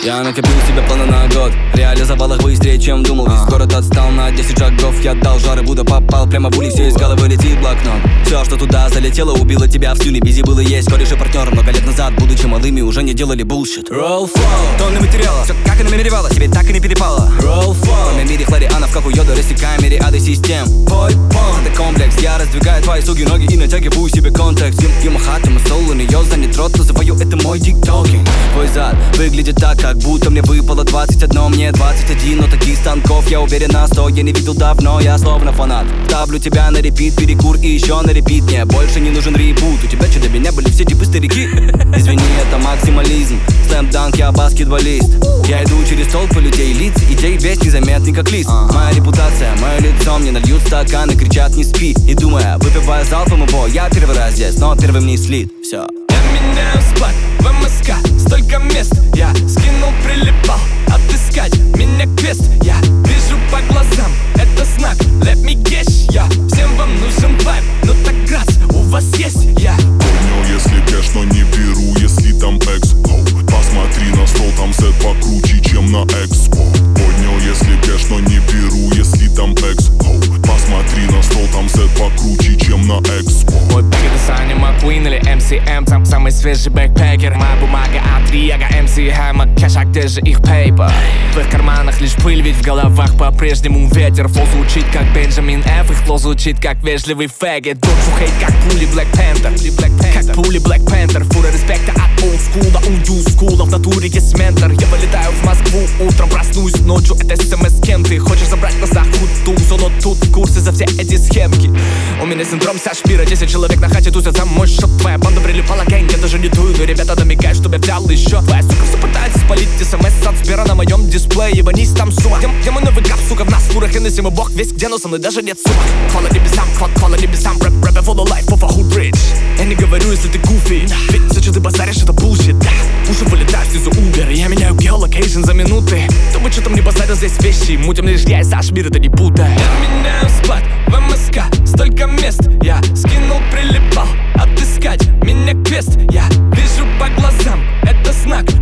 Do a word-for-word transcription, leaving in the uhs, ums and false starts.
Я накопил себе планы на год, реализовал их быстрее, чем думал. Весь город отстал на десять шагов. Я дал жары, Будда попал прямо в улице. Из головы летит блокнот. Все, что туда залетело, убило тебя в слюне. Бизи было есть, кореш и партнер. Много лет назад, будучи малыми, уже не делали булшит. Roll flow, тонны материала, все как и намеревала, тебе так и не перепало. Roll flow, в моем мире хлорианов, как у йода, рассекаем мириады систем. Бой, пол, это комплекс, я раздвигаю твои суги ноги и натягиваю себе контекст. You my heart, you my soul, у нее занят рот, называю это мой тиктокинг. Твой зад выглядит так, как будто мне выпало двадцать одно, мне двадцать один, но таких станков я уверен на сто. Я не видел давно, я словно фанат. Ставлю тебя на репит, перекур и еще на репит. Мне больше не нужен ребут, у тебя что, до меня были все типы старики? Извини, это максимализм, слэм-данк, я баскетболист. Я иду через толпы людей, лиц, идей весь незаметный как лист. Моя репутация, мое лицо, мне нальют стаканы, кричат не спи. И думая, выпивая залпом его, я первый раз здесь, но первым не слит. Все. Я меняю склад в эм эс ка, столько мест я скинул, прилипал, отыскать меня квест. Я вижу по глазам, это знак, let me guess. Я всем вам нужен вайб, ну так грац, у вас есть я. Понял, если кэш, но не беру, если там экспо. Посмотри на стол, там сет покруче, чем на экспо. Понял, если кэш, но не беру, если там экспо. Посмотри на стол, там сет покруче, чем на экспо. Мой бэк это Саня Маккуин или эм си эм, сам самый свежий бэкпекер. Моя бумага а три, я эм си Hammer, кэш, а где же их пейпер? В твоих карманах лишь пыль, ведь в головах по-прежнему ветер. Флоу звучит как Бенджамин Ф, их флоу звучит как вежливый фэггет. Душу хейт как пули Black Panther, как пули Black Panther. Фура респекта от олдскула, у нью-скула. В натуре есть ментор, я вылетаю в Москву утром, проснусь ночью, это смс кем ты хочешь забрать на захуд тузу, но тут в курсе за все эти схемки. У меня синдром Сашпира, десять человек на хате тусят за мой счет. Твоя банда прилипала, гэнг, я даже не тую, но ребята намекают, чтобы я взял еще. Твоя сука все пытается спалить смс от Сбера на моем дисплее, ебанись там, сума. Где, где мой новый кап, сука, в нас фурах, и мы бог весь где, но со мной даже нет сумок. Хвала небесам, хвала, хвала небесам, рэп, рэп, я follow life of a hood bridge. Я не говорю, если ты гуфи, ведь все, что ты базаришь, это bullshit, да. Уши вылетают снизу Uber, я меняю геолокейшн за минуты. Кто бы что там не базарил, здесь вещи, мутим лишь я и Сашмир, это не путай. Я меняю склад в эм эс ка, столько мест я скинул, прилипал, отыскать меня квест. Я вижу по глазам, это знак,